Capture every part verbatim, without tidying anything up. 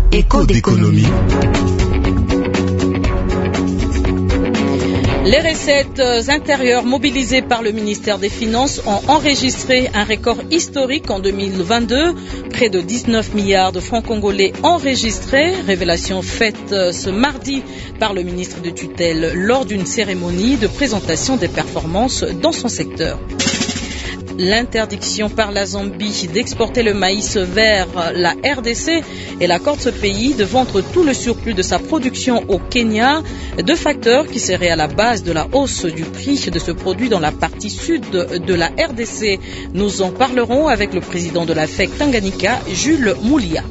Écho d'économie. Les recettes intérieures mobilisées par le ministère des Finances ont enregistré un record historique en deux mille vingt-deux. Près de dix-neuf milliards de francs congolais enregistrés. Révélation faite ce mardi par le ministre de tutelle lors d'une cérémonie de présentation des performances dans son secteur. L'interdiction par la Zambie d'exporter le maïs vers la R D C et l'accord de ce pays de vendre tout le surplus de sa production au Kenya, deux facteurs qui seraient à la base de la hausse du prix de ce produit dans la partie sud de la R D C. Nous en parlerons avec le président de la F E C Tanganyika, Jules Moulia.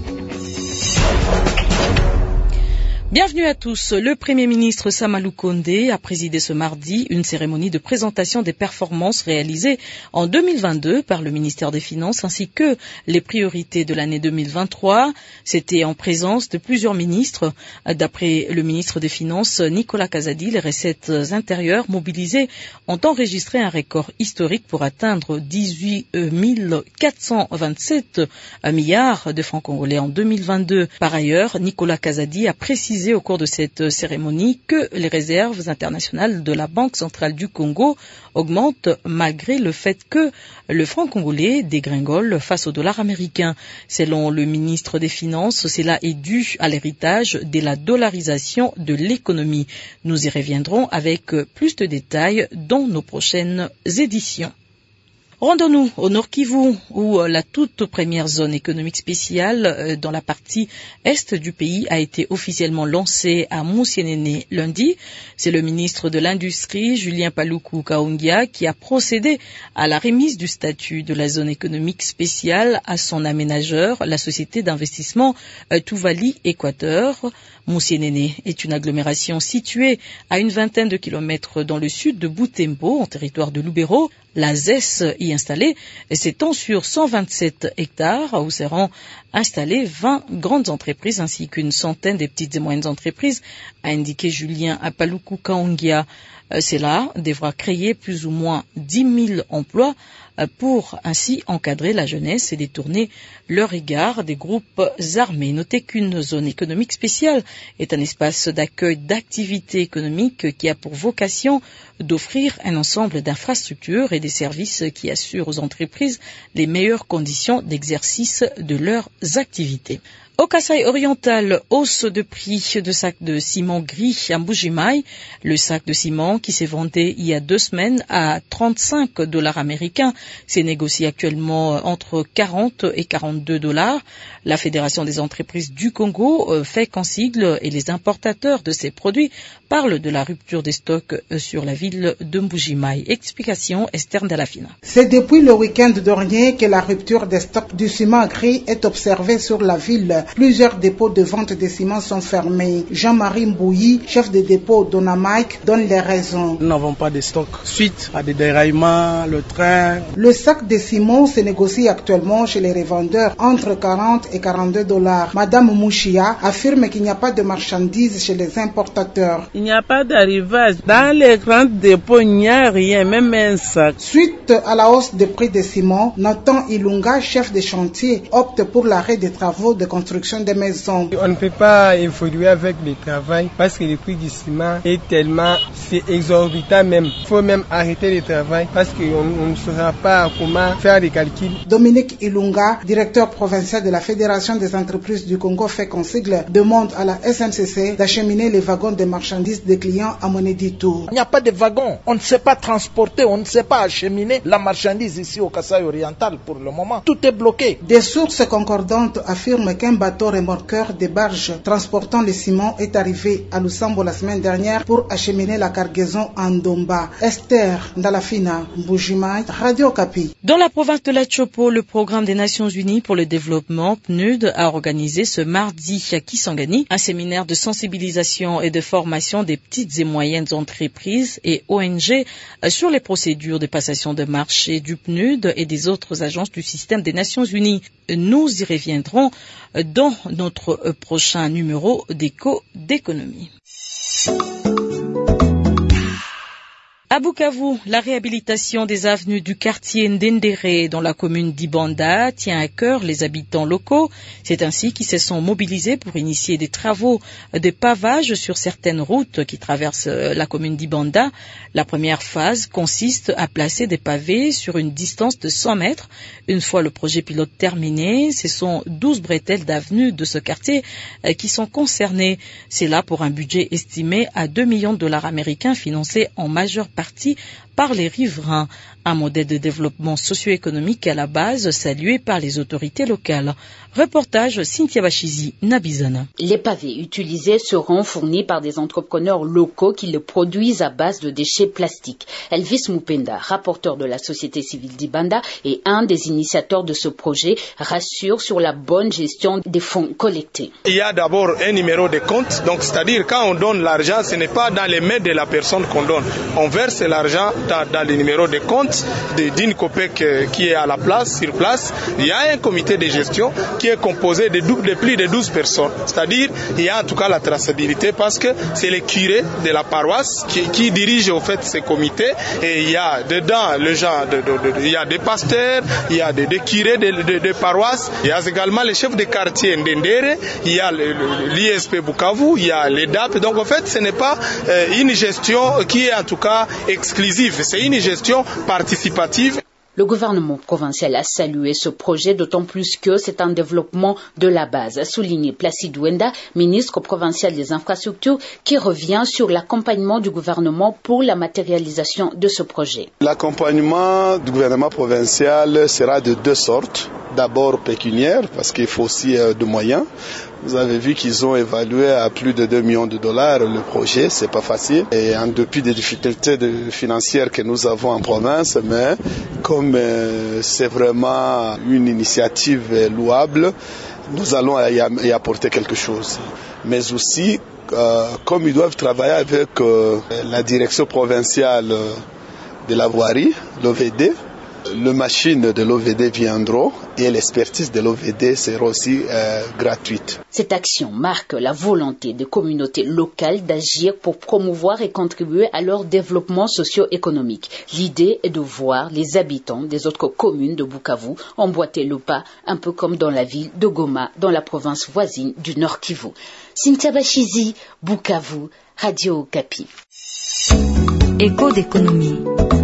Bienvenue à tous. Le Premier ministre Samalou Condé a présidé ce mardi une cérémonie de présentation des performances réalisées en deux mille vingt-deux par le ministère des Finances ainsi que les priorités de l'année deux mille vingt-trois. C'était en présence de plusieurs ministres. D'après le ministre des Finances, Nicolas Kazadi, les recettes intérieures mobilisées ont enregistré un record historique pour atteindre dix-huit mille quatre cent vingt-sept milliards de francs congolais en deux mille vingt-deux. Par ailleurs, Nicolas Kazadi a précisé au cours de cette cérémonie que les réserves internationales de la Banque centrale du Congo augmentent malgré le fait que le franc congolais dégringole face au dollar américain. Selon le ministre des Finances, cela est dû à l'héritage de la dollarisation de l'économie. Nous y reviendrons avec plus de détails dans nos prochaines éditions. Rendons-nous au Nord Kivu, où la toute première zone économique spéciale dans la partie est du pays a été officiellement lancée à Moussienene lundi. C'est le ministre de l'Industrie, Julien Paluku Kaongia, qui a procédé à la remise du statut de la zone économique spéciale à son aménageur, la société d'investissement Touvali Équateur. Moussienene est une agglomération située à une vingtaine de kilomètres dans le sud de Butembo, en territoire de Lubero. La Z E S y installée s'étend sur cent vingt-sept hectares où seront installées vingt grandes entreprises ainsi qu'une centaine de petites et moyennes entreprises, a indiqué Julien Paluku Kaongia. Cela devra créer plus ou moins dix mille emplois pour ainsi encadrer la jeunesse et détourner leur égard des groupes armés. Notez qu'une zone économique spéciale est un espace d'accueil d'activités économiques qui a pour vocation d'offrir un ensemble d'infrastructures et des services qui assurent aux entreprises les meilleures conditions d'exercice de leurs activités. Au Kasaï oriental, hausse de prix de sacs de ciment gris à Mbuji-Mayi. Le sac de ciment qui s'est vendu il y a deux semaines à trente-cinq dollars américains s'est négocié actuellement entre quarante et quarante-deux dollars. La Fédération des entreprises du Congo fait qu'en sigle et les importateurs de ces produits parlent de la rupture des stocks sur la ville de Mbuji-Mayi. Explication Esther Dalafina. C'est depuis le week-end dernier que la rupture des stocks du ciment gris est observée sur la ville. Plusieurs dépôts de vente de ciment sont fermés. Jean-Marie Mbouyi, chef de dépôt Donamike, donne les raisons. Nous n'avons pas de stock suite à des déraillements, le train. Le sac de ciment se négocie actuellement chez les revendeurs entre quarante et quarante-deux dollars. Madame Mouchia affirme qu'il n'y a pas de marchandises chez les importateurs. Il n'y a pas d'arrivage. Dans les grands dépôts, il n'y a rien, même un sac. Suite à la hausse des prix des ciments, Nathan Ilunga, chef de chantier, opte pour l'arrêt des travaux de construction des maisons. On ne peut pas évoluer avec le travail parce que le prix du ciment est tellement, c'est exorbitant même. Il faut même arrêter le travail parce qu'on on ne saura pas comment faire les calculs. Dominique Ilunga, directeur provincial de la Fédération des entreprises du Congo fait qu'on sigle, demande à la S N C C d'acheminer les wagons de marchandises des clients à Monedito. Il n'y a pas de wagons. On ne sait pas transporter, on ne sait pas acheminer la marchandise ici au Kasaï oriental pour le moment. Tout est bloqué. Des sources concordantes affirment qu'un bateau remorqueur des barges transportant le ciment est arrivé à Lusambo la semaine dernière pour acheminer la cargaison en Domba. Esther Ndalafina, Mbuji-Mayi, Radio Okapi. Dans la province de la Chopo, le programme des Nations Unies pour le développement, P N U D, a organisé ce mardi à Kisangani un séminaire de sensibilisation et de formation des petites et moyennes entreprises et O N G sur les procédures de passation de marché du P N U D et des autres agences du système des Nations Unies. Nous y reviendrons dans notre prochain numéro d'Écho d'économie. À Bukavu, la réhabilitation des avenues du quartier Ndendere dans la commune d'Ibanda tient à cœur les habitants locaux. C'est ainsi qu'ils se sont mobilisés pour initier des travaux de pavage sur certaines routes qui traversent la commune d'Ibanda. La première phase consiste à placer des pavés sur une distance de cent mètres. Une fois le projet pilote terminé, ce sont douze bretelles d'avenues de ce quartier qui sont concernées. C'est là pour un budget estimé à deux millions de dollars américains financé en majeure partie par les riverains. Un modèle de développement socio-économique à la base salué par les autorités locales. Reportage Cynthia Bachizi, Nabizana. Les pavés utilisés seront fournis par des entrepreneurs locaux qui le produisent à base de déchets plastiques. Elvis Mupenda, rapporteur de la société civile d'Ibanda et un des initiateurs de ce projet, rassure sur la bonne gestion des fonds collectés. Il y a d'abord un numéro de compte, donc c'est-à-dire quand on donne l'argent, ce n'est pas dans les mains de la personne qu'on donne. On verse l'argent dans, dans le numéro de compte d'une COPEC qui est à la place, sur place. Il y a un comité de gestion qui est composé de, de plus de douze personnes. C'est-à-dire, il y a en tout cas la traçabilité parce que c'est les curés de la paroisse qui, qui dirigent au fait ces comités. Et il y a dedans le genre, de, de, de, il y a des pasteurs, il y a des, des curés de, de, de paroisse, il y a également les chefs de quartier Ndendere, il y a l'I S P Bukavu, il y a les D A P. Donc en fait, ce n'est pas euh, une gestion qui est en tout cas exclusive, c'est une gestion participative. Le gouvernement provincial a salué ce projet, d'autant plus que c'est un développement de la base, a souligné Placide Wenda, ministre provincial des infrastructures, qui revient sur l'accompagnement du gouvernement pour la matérialisation de ce projet. L'accompagnement du gouvernement provincial sera de deux sortes. D'abord pécuniaire, parce qu'il faut aussi euh, de moyens. Vous avez vu qu'ils ont évalué à plus de deux millions de dollars le projet, c'est pas facile. Et en dépit des difficultés de, financières que nous avons en province, mais comme euh, c'est vraiment une initiative louable, nous allons y, y apporter quelque chose. Mais aussi, euh, comme ils doivent travailler avec euh, la direction provinciale de la voirie, l'O V D, les machines de l'O V D viendront et l'expertise de l'O V D sera aussi euh, gratuite. Cette action marque la volonté des communautés locales d'agir pour promouvoir et contribuer à leur développement socio-économique. L'idée est de voir les habitants des autres communes de Bukavu emboîter le pas, un peu comme dans la ville de Goma, dans la province voisine du Nord Kivu. Cynthia Bachizi, Bukavu, Radio Okapi. Écho d'économie.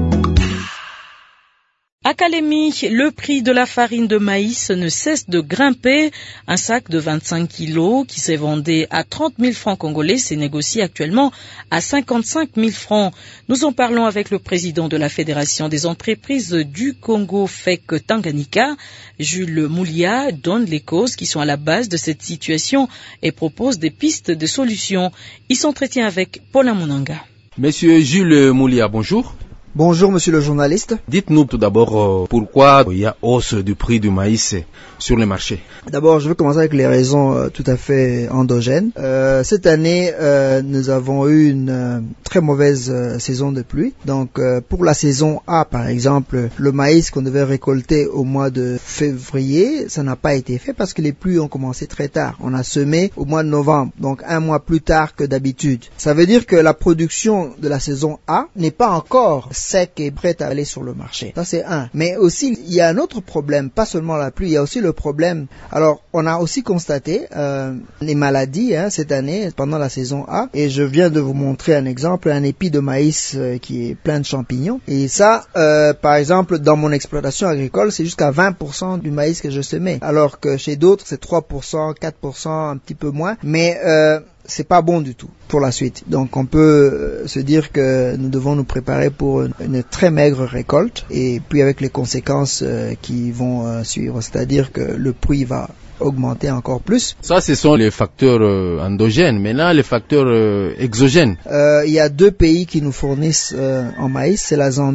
À Kalemi, le prix de la farine de maïs ne cesse de grimper. Un sac de vingt-cinq kilos qui s'est vendu à trente mille francs congolais s'est négocié actuellement à cinquante-cinq mille francs. Nous en parlons avec le président de la Fédération des entreprises du Congo, F E C Tanganyika. Jules Moulia donne les causes qui sont à la base de cette situation et propose des pistes de solutions. Il s'entretient avec Paulin Munanga. Monsieur Jules Moulia, bonjour. Bonjour monsieur le journaliste. Dites-nous tout d'abord euh, pourquoi il y a hausse du prix du maïs sur le marché. D'abord, je vais commencer avec les raisons euh, tout à fait endogènes. Euh, cette année, euh, nous avons eu une euh, très mauvaise euh, saison de pluie. Donc, euh, pour la saison A, par exemple, le maïs qu'on devait récolter au mois de février, ça n'a pas été fait parce que les pluies ont commencé très tard. On a semé au mois de novembre, donc un mois plus tard que d'habitude. Ça veut dire que la production de la saison A n'est pas encore sec et prêt à aller sur le marché. Ça, c'est un. Mais aussi, il y a un autre problème, pas seulement la pluie, il y a aussi le problème. Alors, on a aussi constaté euh, les maladies hein, cette année, pendant la saison A, et je viens de vous montrer un exemple, un épi de maïs euh, qui est plein de champignons. Et ça, euh, par exemple, dans mon exploitation agricole, c'est jusqu'à vingt pour cent du maïs que je semais, alors que chez d'autres, c'est trois pour cent, quatre pour cent, un petit peu moins. Mais euh, c'est pas bon du tout pour la suite. Donc on peut se dire que nous devons nous préparer pour une, une très maigre récolte et puis avec les conséquences euh, qui vont euh, suivre, c'est-à-dire que le prix va augmenter encore plus. Ça, ce sont les facteurs euh, endogènes. Maintenant, les facteurs euh, exogènes. Euh, il y a deux pays qui nous fournissent euh, en maïs, c'est la Zambie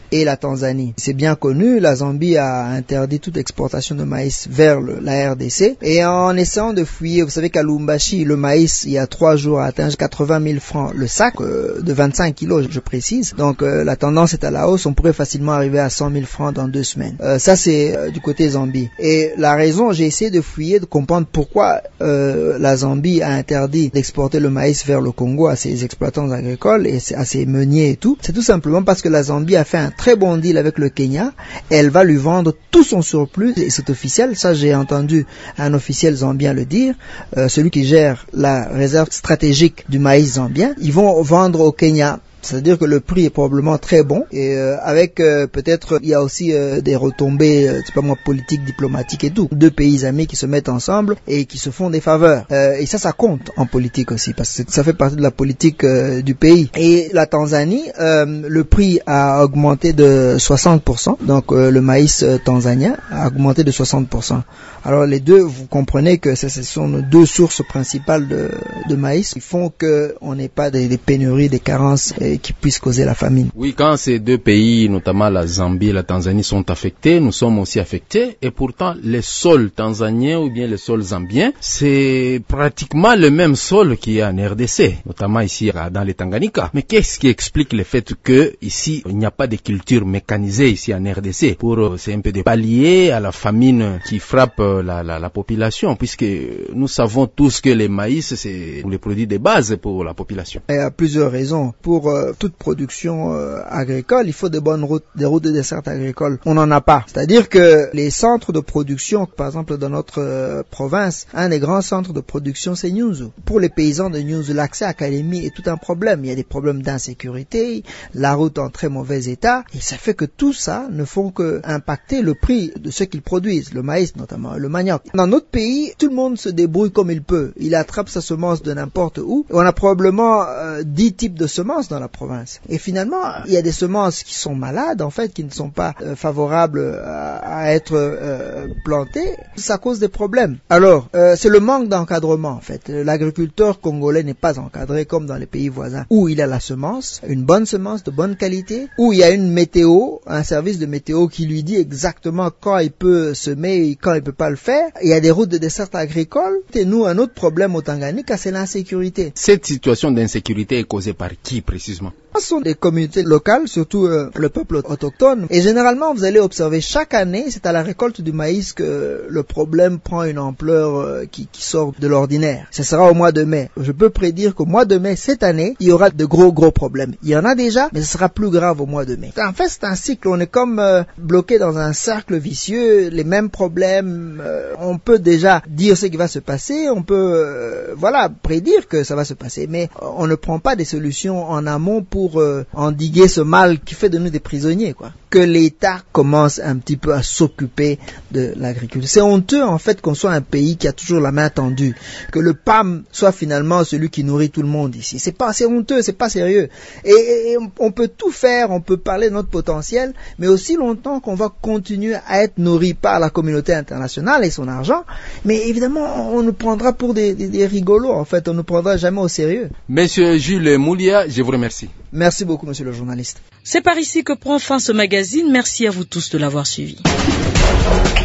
et la Tanzanie. C'est bien connu, la Zambie a interdit toute exportation de maïs vers le, la R D C. Et en essayant de fouiller, vous savez qu'à Lubumbashi, le maïs, il y a trois jours, a atteint quatre-vingt mille francs le sac, euh, de vingt-cinq kilos, je précise. Donc euh, la tendance est à la hausse, on pourrait facilement arriver à cent mille francs dans deux semaines. Euh, ça, c'est euh, du côté Zambie. Et la raison, j'ai essayé de fouiller, de comprendre pourquoi euh, la Zambie a interdit d'exporter le maïs vers le Congo à ses exploitants agricoles et à ses meuniers et tout. C'est tout simplement parce que la Zambie a fait un très bon deal avec le Kenya. Elle va lui vendre tout son surplus, et c'est officiel, ça j'ai entendu un officiel zambien le dire, euh, celui qui gère la réserve stratégique du maïs zambien. Ils vont vendre au Kenya. C'est-à-dire que le prix est probablement très bon et euh, avec euh, peut-être il y a aussi euh, des retombées, euh, c'est pas moi, politiques, diplomatiques et tout. Deux pays amis qui se mettent ensemble et qui se font des faveurs. Euh, et ça, ça compte en politique aussi parce que ça fait partie de la politique euh, du pays. Et la Tanzanie, euh, le prix a augmenté de soixante pour cent. Donc euh, le maïs euh, tanzanien a augmenté de soixante pour cent. Alors les deux, vous comprenez que ce sont nos deux sources principales de, de maïs qui font qu'on n'ait pas des, des pénuries, des carences et qui puissent causer la famine. Oui, quand ces deux pays, notamment la Zambie et la Tanzanie, sont affectés, nous sommes aussi affectés. Et pourtant, les sols tanzaniens ou bien les sols zambiens, c'est pratiquement le même sol qu'il y a en R D C, notamment ici dans les Tanganyika. Mais qu'est-ce qui explique le fait que ici il n'y a pas de culture mécanisée ici en R D C pour c'est un peu de pallier à la famine qui frappe la, la, la population, puisque nous savons tous que les maïs c'est les produits de base pour la population. Il y a plusieurs raisons. Pour euh, toute production euh, agricole, il faut de bonnes routes, des routes de dessert agricoles. On n'en a pas. C'est-à-dire que les centres de production, par exemple dans notre euh, province, un des grands centres de production c'est Nyunzu. Pour les paysans de Nyunzu, l'accès à Kalemi est tout un problème. Il y a des problèmes d'insécurité, la route en très mauvais état, et ça fait que tout ça ne font que impacter le prix de ce qu'ils produisent, le maïs notamment, le manioc. Dans notre pays, tout le monde se débrouille comme il peut. Il attrape sa semence de n'importe où. On a probablement euh, dix types de semences dans la province. Et finalement, il y a des semences qui sont malades, en fait, qui ne sont pas euh, favorables à, à être euh, plantées. Ça cause des problèmes. Alors, euh, c'est le manque d'encadrement, en fait. L'agriculteur congolais n'est pas encadré comme dans les pays voisins, où il a la semence, une bonne semence de bonne qualité, où il y a une météo, un service de météo qui lui dit exactement quand il peut semer et quand il peut pas le faire. Il y a des routes de dessert agricole. Et nous, un autre problème au Tanganyika, c'est l'insécurité. Cette situation d'insécurité est causée par qui précisément? Ce sont des communautés locales, surtout euh, le peuple autochtone. Et généralement, vous allez observer chaque année, c'est à la récolte du maïs que le problème prend une ampleur euh, qui, qui sort de l'ordinaire. Ce sera au mois de mai. Je peux prédire qu'au mois de mai, cette année, il y aura de gros, gros problèmes. Il y en a déjà, mais ce sera plus grave au mois de mai. En fait, c'est un cycle. On est comme euh, bloqué dans un cercle vicieux, les mêmes problèmes. Euh, on peut déjà dire ce qui va se passer, on peut, euh, voilà, prédire que ça va se passer, mais on ne prend pas des solutions en amont pour pour euh, endiguer ce mal qui fait de nous des prisonniers, quoi. Que l'État commence un petit peu à s'occuper de l'agriculture. C'est honteux, en fait, qu'on soit un pays qui a toujours la main tendue. Que le P A M soit finalement celui qui nourrit tout le monde ici. C'est pas, c'est honteux, c'est pas sérieux. Et, et, et on peut tout faire, on peut parler de notre potentiel, mais aussi longtemps qu'on va continuer à être nourri par la communauté internationale et son argent. Mais évidemment, on nous prendra pour des, des, des rigolos, en fait. On ne nous prendra jamais au sérieux. Monsieur Jules Moulia, je vous remercie. Merci beaucoup, monsieur le journaliste. C'est par ici que prend fin ce magazine. Merci à vous tous de l'avoir suivi.